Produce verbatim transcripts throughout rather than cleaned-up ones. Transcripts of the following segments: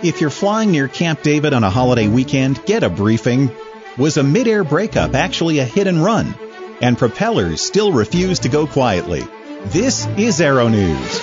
If you're flying near Camp David on a holiday weekend, get a briefing. Was a mid-air breakup actually a hit and run? And propellers still refuse to go quietly. This is Aero News.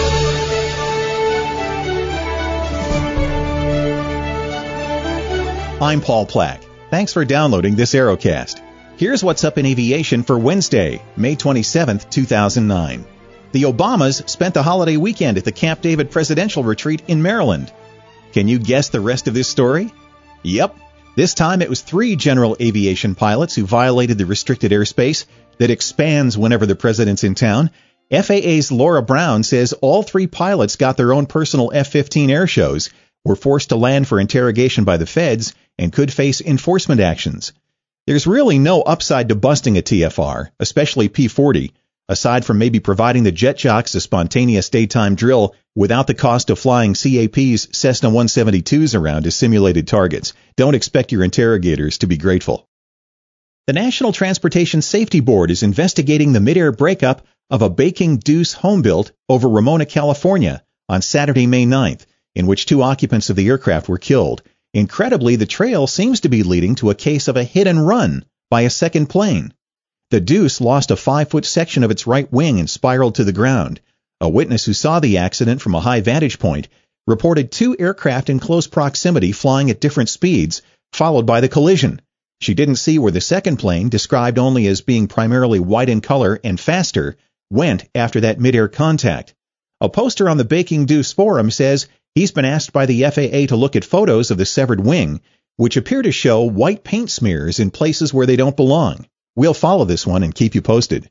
I'm Paul Plack. Thanks for downloading this Aerocast. Here's what's up in aviation for Wednesday, May twenty-seventh, two thousand nine. The Obamas spent the holiday weekend at the Camp David Presidential Retreat in Maryland. Can you guess the rest of this story? Yep. This time it was three general aviation pilots who violated the restricted airspace that expands whenever the president's in town. F A A's Laura Brown says all three pilots got their own personal F fifteen air shows, were forced to land for interrogation by the feds, and could face enforcement actions. There's really no upside to busting a T F R, especially P forty, aside from maybe providing the jet jocks a spontaneous daytime drill without the cost of flying C A P's Cessna one seventy-twos around as simulated targets. Don't expect your interrogators to be grateful. The National Transportation Safety Board is investigating the mid-air breakup of a Baking Deuce home built over Ramona, California on Saturday, May ninth, in which two occupants of the aircraft were killed. Incredibly, the trail seems to be leading to a case of a hit and run by a second plane. The Deuce lost a five-foot section of its right wing and spiraled to the ground. A witness who saw the accident from a high vantage point reported two aircraft in close proximity flying at different speeds, followed by the collision. She didn't see where the second plane, described only as being primarily white in color and faster, went after that mid-air contact. A poster on the Baking Deuce forum says he's been asked by the F A A to look at photos of the severed wing, which appear to show white paint smears in places where they don't belong. We'll follow this one and keep you posted.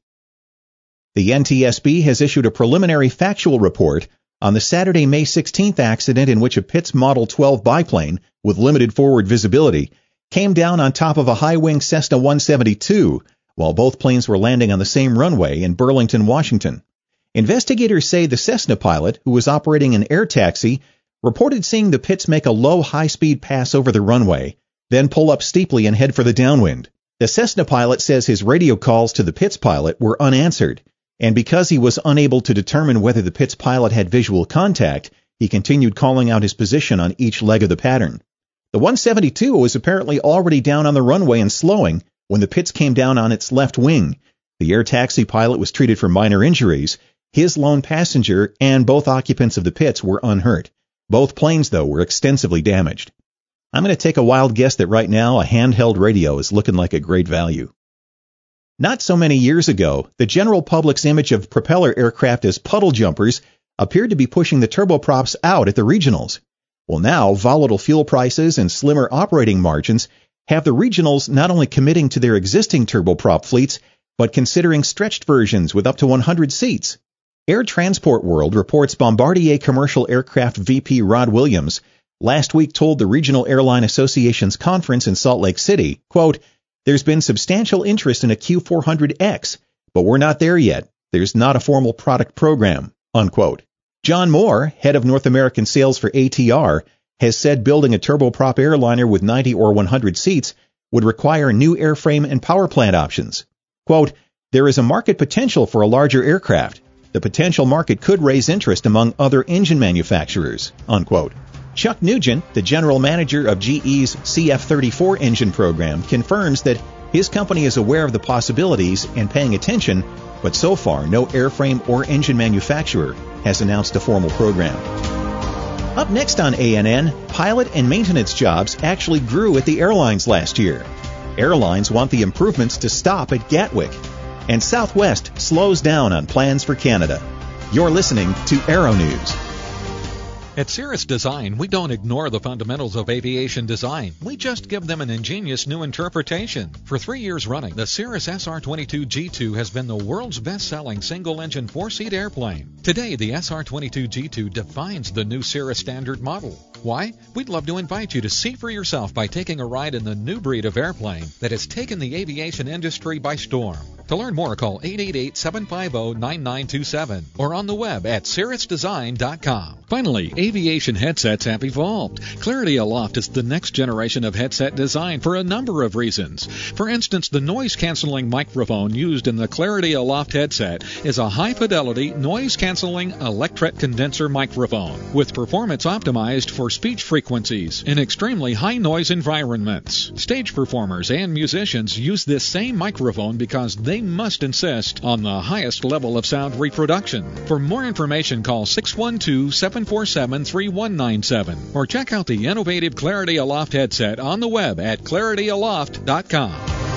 The N T S B has issued a preliminary factual report on the Saturday, May sixteenth accident in which a Pitts Model twelve biplane with limited forward visibility came down on top of a high-wing Cessna one seventy-two while both planes were landing on the same runway in Burlington, Washington. Investigators say the Cessna pilot, who was operating an air taxi, reported seeing the Pitts make a low high-speed pass over the runway, then pull up steeply and head for the downwind. The Cessna pilot says his radio calls to the Pitts pilot were unanswered, and because he was unable to determine whether the Pitts pilot had visual contact, he continued calling out his position on each leg of the pattern. The one seventy-two was apparently already down on the runway and slowing when the Pitts came down on its left wing. The air taxi pilot was treated for minor injuries. His lone passenger and both occupants of the Pitts were unhurt. Both planes, though, were extensively damaged. I'm going to take a wild guess that right now a handheld radio is looking like a great value. Not so many years ago, the general public's image of propeller aircraft as puddle jumpers appeared to be pushing the turboprops out at the regionals. Well, now, volatile fuel prices and slimmer operating margins have the regionals not only committing to their existing turboprop fleets, but considering stretched versions with up to one hundred seats. Air Transport World reports Bombardier Commercial Aircraft V P Rod Williams last week told the Regional Airline Association's conference in Salt Lake City, quote, "There's been substantial interest in a Q four hundred X, but we're not there yet. There's not a formal product program," unquote. John Moore, head of North American sales for A T R, has said building a turboprop airliner with ninety or one hundred seats would require new airframe and power plant options. Quote, "There is a market potential for a larger aircraft. The potential market could raise interest among other engine manufacturers," unquote. Chuck Nugent, the general manager of G E's C F thirty-four engine program, confirms that his company is aware of the possibilities and paying attention, but so far no airframe or engine manufacturer has announced a formal program. Up next on A N N, pilot and maintenance jobs actually grew at the airlines last year. Airlines want the improvements to stop at Gatwick. And Southwest slows down on plans for Canada. You're listening to Aero News. At Cirrus Design, we don't ignore the fundamentals of aviation design. We just give them an ingenious new interpretation. For three years running, the Cirrus S R twenty-two G two has been the world's best-selling single-engine four-seat airplane. Today, the S R twenty-two G two defines the new Cirrus standard model. Why? We'd love to invite you to see for yourself by taking a ride in the new breed of airplane that has taken the aviation industry by storm. To learn more, call eight eight eight, seven five zero, nine nine two seven or on the web at cirrus design dot com. Finally, aviation headsets have evolved. Clarity Aloft is the next generation of headset design for a number of reasons. For instance, the noise-canceling microphone used in the Clarity Aloft headset is a high-fidelity, noise-canceling electret condenser microphone with performance optimized for speech frequencies in extremely high-noise environments. Stage performers and musicians use this same microphone because they must insist on the highest level of sound reproduction. For more information, call six one two, seven four seven, three one nine seven or check out the innovative Clarity Aloft headset on the web at clarity aloft dot com.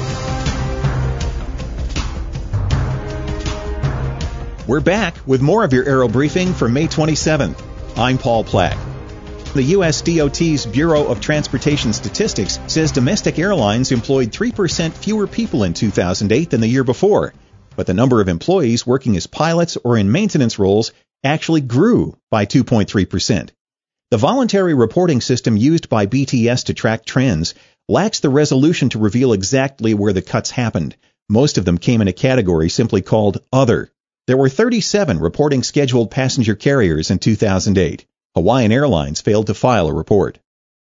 We're back with more of your Aero Briefing for May twenty-seventh. I'm Paul Plack. The U S D O T's Bureau of Transportation Statistics says domestic airlines employed three percent fewer people in two thousand eight than the year before, but the number of employees working as pilots or in maintenance roles actually grew by two point three percent. The voluntary reporting system used by B T S to track trends lacks the resolution to reveal exactly where the cuts happened. Most of them came in a category simply called Other. There were thirty-seven reporting scheduled passenger carriers in two thousand eight. Hawaiian Airlines failed to file a report.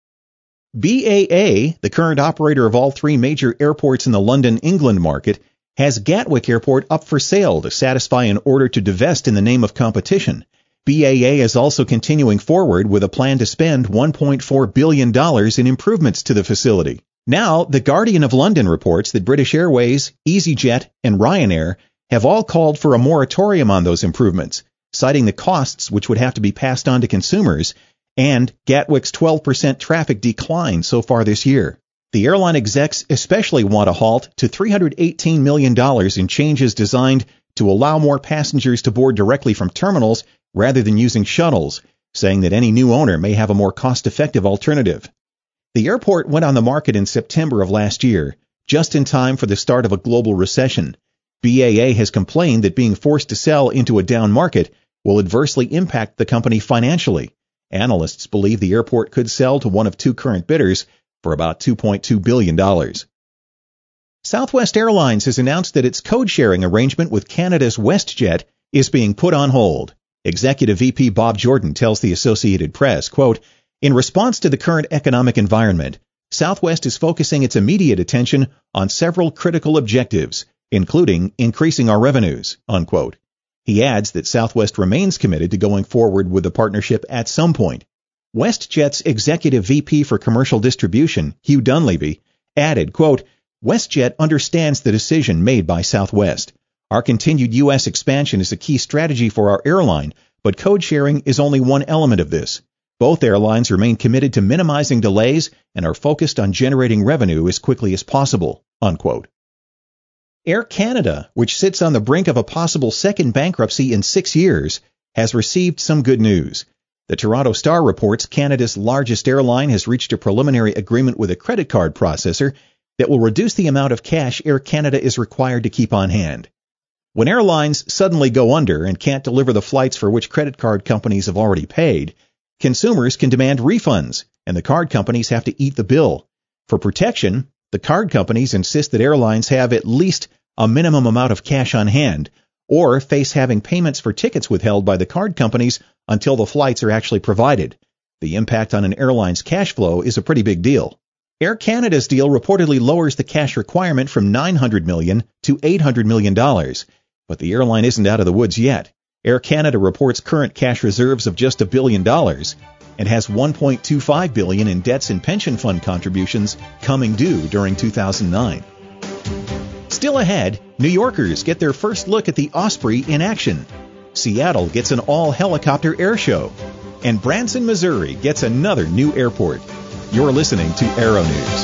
B A A, the current operator of all three major airports in the London, England market, has Gatwick Airport up for sale to satisfy an order to divest in the name of competition. B A A is also continuing forward with a plan to spend one point four billion dollars in improvements to the facility. Now, the Guardian of London reports that British Airways, EasyJet, and Ryanair have all called for a moratorium on those improvements, citing the costs which would have to be passed on to consumers and Gatwick's twelve percent traffic decline so far this year. The airline execs especially want a halt to three hundred eighteen million dollars in changes designed to allow more passengers to board directly from terminals rather than using shuttles, saying that any new owner may have a more cost-effective alternative. The airport went on the market in September of last year, just in time for the start of a global recession. B A A has complained that being forced to sell into a down market will adversely impact the company financially. Analysts believe the airport could sell to one of two current bidders for about two point two billion dollars. Southwest Airlines has announced that its code-sharing arrangement with Canada's WestJet is being put on hold. Executive V P Bob Jordan tells the Associated Press, quote, "In response to the current economic environment, Southwest is focusing its immediate attention on several critical objectives, including increasing our revenues," unquote. He adds that Southwest remains committed to going forward with the partnership at some point. WestJet's Executive V P for Commercial Distribution, Hugh Dunleavy, added, quote, "WestJet understands the decision made by Southwest. Our continued U S expansion is a key strategy for our airline, but code sharing is only one element of this. Both airlines remain committed to minimizing delays and are focused on generating revenue as quickly as possible," unquote. Air Canada, which sits on the brink of a possible second bankruptcy in six years, has received some good news. The Toronto Star reports Canada's largest airline has reached a preliminary agreement with a credit card processor that will reduce the amount of cash Air Canada is required to keep on hand. When airlines suddenly go under and can't deliver the flights for which credit card companies have already paid, consumers can demand refunds, and the card companies have to eat the bill. For protection, the card companies insist that airlines have at least a minimum amount of cash on hand, or face having payments for tickets withheld by the card companies until the flights are actually provided. The impact on an airline's cash flow is a pretty big deal. Air Canada's deal reportedly lowers the cash requirement from nine hundred million dollars to eight hundred million dollars, but the airline isn't out of the woods yet. Air Canada reports current cash reserves of just a billion dollars and has one point two five billion dollars in debts and pension fund contributions coming due during two thousand nine. Still ahead, New Yorkers get their first look at the Osprey in action. Seattle gets an all-helicopter air show. And Branson, Missouri gets another new airport. You're listening to Aero News.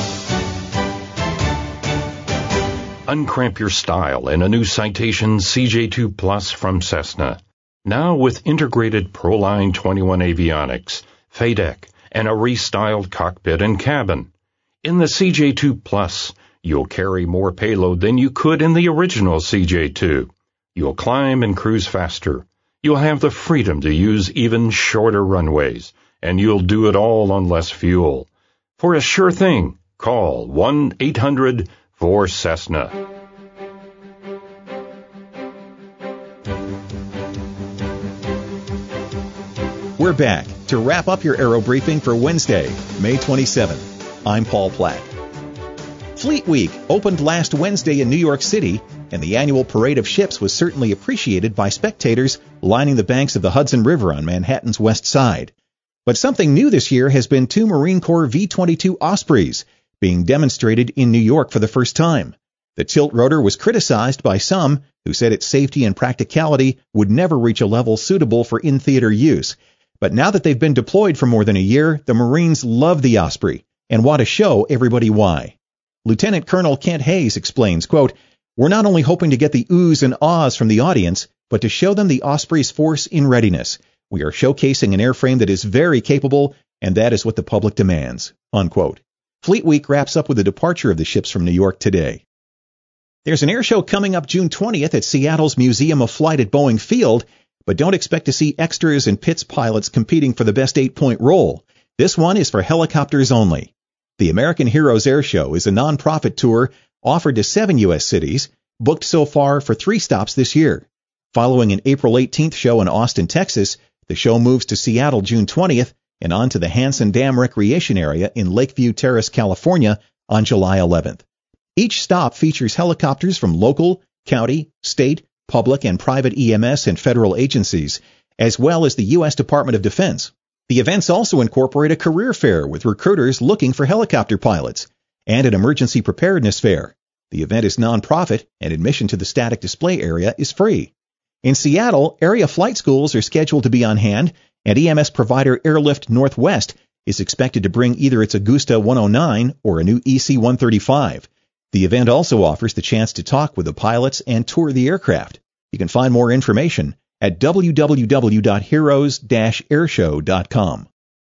Uncramp your style in a new Citation C J two Plus from Cessna. Now with integrated Proline twenty-one avionics, F A D E C, and a restyled cockpit and cabin. In the C J two Plus, you'll carry more payload than you could in the original C J two. You'll climb and cruise faster. You'll have the freedom to use even shorter runways, and you'll do it all on less fuel. For a sure thing, call one eight hundred four Cessna. we're back to wrap up your Aero Briefing for Wednesday, May twenty-seventh. I'm Paul Platt. Fleet Week opened last Wednesday in New York City, and the annual parade of ships was certainly appreciated by spectators lining the banks of the Hudson River on Manhattan's west side. But something new this year has been two Marine Corps V twenty-two Ospreys being demonstrated in New York for the first time. The tilt rotor was criticized by some who said its safety and practicality would never reach a level suitable for in-theater use. But now that they've been deployed for more than a year, the Marines love the Osprey and want to show everybody why. Lieutenant Colonel Kent Hayes explains, quote, "We're not only hoping to get the oohs and ahs from the audience, but to show them the Osprey's force in readiness. We are showcasing an airframe that is very capable, and that is what the public demands." Unquote. Fleet Week wraps up with the departure of the ships from New York today. There's an air show coming up June twentieth at Seattle's Museum of Flight at Boeing Field, but don't expect to see extras and Pitts pilots competing for the best eight-point role. This one is for helicopters only. The American Heroes Air Show is a non-profit tour offered to seven U S cities, booked so far for three stops this year. Following an April eighteenth show in Austin, Texas, the show moves to Seattle June twentieth and on to the Hansen Dam Recreation Area in Lakeview Terrace, California on July eleventh. Each stop features helicopters from local, county, state, public, and private E M S and federal agencies, as well as the U S Department of Defense. The events also incorporate a career fair with recruiters looking for helicopter pilots and an emergency preparedness fair. The event is nonprofit, and admission to the static display area is free. In Seattle, area flight schools are scheduled to be on hand, and E M S provider Airlift Northwest is expected to bring either its Augusta one oh nine or a new E C one thirty-five. The event also offers the chance to talk with the pilots and tour the aircraft. You can find more information at w w w dot heroes dash airshow dot com.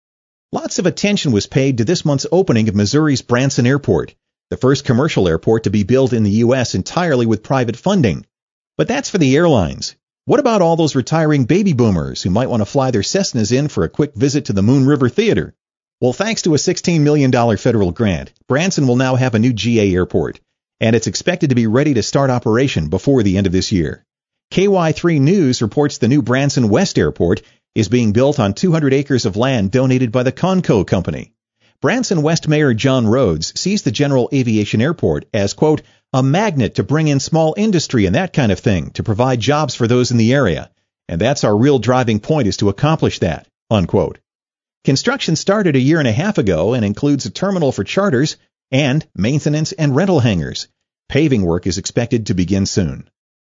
Lots of attention was paid to this month's opening of Missouri's Branson Airport, the first commercial airport to be built in the U S entirely with private funding. But that's for the airlines. What about all those retiring baby boomers who might want to fly their Cessnas in for a quick visit to the Moon River Theater? Well, thanks to a sixteen million dollars federal grant, Branson will now have a new G A airport, and it's expected to be ready to start operation before the end of this year. K Y three News reports the new Branson West Airport is being built on two hundred acres of land donated by the Conco Company. Branson West Mayor John Rhodes sees the General Aviation Airport as, quote, a magnet to bring in small industry and that kind of thing to provide jobs for those in the area, and that's our real driving point is to accomplish that, unquote. Construction started a year and a half ago and includes a terminal for charters and maintenance and rental hangars. Paving work is expected to begin soon.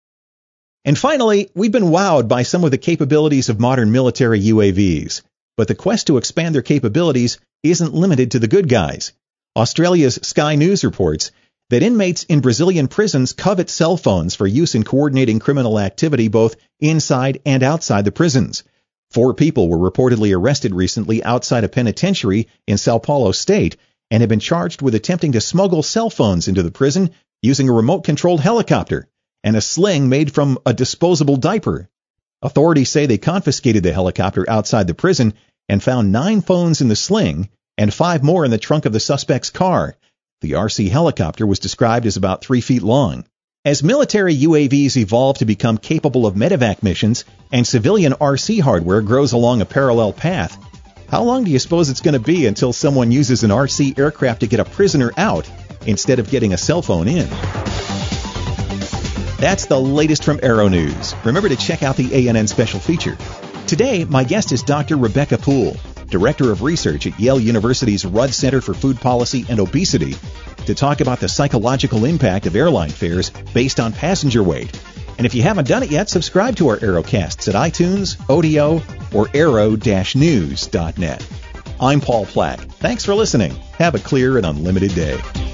And finally, we've been wowed by some of the capabilities of modern military U A Vs. But the quest to expand their capabilities isn't limited to the good guys. Australia's Sky News reports that inmates in Brazilian prisons covet cell phones for use in coordinating criminal activity both inside and outside the prisons. Four people were reportedly arrested recently outside a penitentiary in Sao Paulo State and have been charged with attempting to smuggle cell phones into the prison using a remote-controlled helicopter and a sling made from a disposable diaper. Authorities say they confiscated the helicopter outside the prison and found nine phones in the sling and five more in the trunk of the suspect's car. The R C helicopter was described as about three feet long. As military U A Vs evolve to become capable of medevac missions and civilian R C hardware grows along a parallel path, how long do you suppose it's going to be until someone uses an R C aircraft to get a prisoner out instead of getting a cell phone in? That's the latest from Aero News. Remember to check out the A N N special feature. Today, my guest is Doctor Rebecca Poole, Director of Research at Yale University's Rudd Center for Food Policy and Obesity, to talk about the psychological impact of airline fares based on passenger weight. And if you haven't done it yet, subscribe to our Aerocasts at iTunes, Odeo, or aero dash news dot net. I'm Paul Platt. Thanks for listening. Have a clear and unlimited day.